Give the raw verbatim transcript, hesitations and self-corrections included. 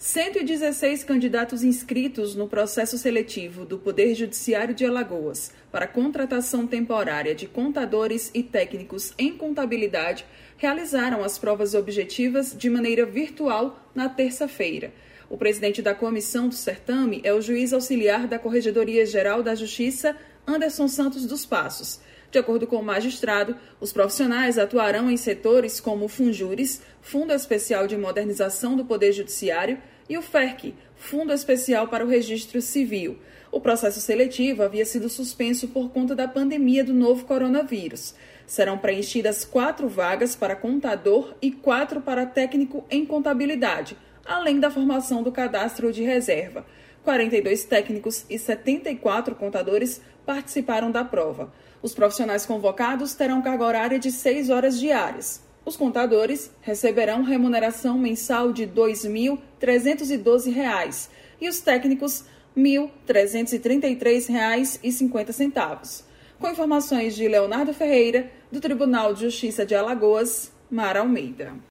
cento e dezesseis candidatos inscritos no processo seletivo do Poder Judiciário de Alagoas para contratação temporária de contadores e técnicos em contabilidade realizaram as provas objetivas de maneira virtual na terça-feira. O presidente da comissão do certame é o juiz auxiliar da Corregedoria Geral da Justiça, Anderson Santos dos Passos. De acordo com o magistrado, os profissionais atuarão em setores como o Funjures, Fundo Especial de Modernização do Poder Judiciário, e o F E R C, Fundo Especial para o Registro Civil. O processo seletivo havia sido suspenso por conta da pandemia do novo coronavírus. Serão preenchidas quatro vagas para contador e quatro para técnico em contabilidade, além da formação do cadastro de reserva. quarenta e dois técnicos e setenta e quatro contadores participaram da prova. Os profissionais convocados terão carga horária de seis horas diárias. Os contadores receberão remuneração mensal de dois mil trezentos e doze reais e os técnicos mil trezentos e trinta e três reais e cinquenta centavos. Com informações de Leonardo Ferreira, do Tribunal de Justiça de Alagoas, Mara Almeida.